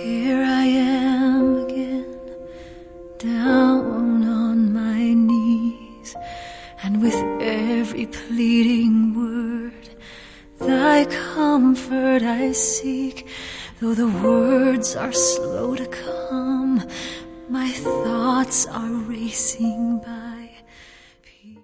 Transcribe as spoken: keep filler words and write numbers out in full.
Here I am again, down on my knees, and with every pleading word, thy comfort I seek. Though the words are slow to come, my thoughts are racing by.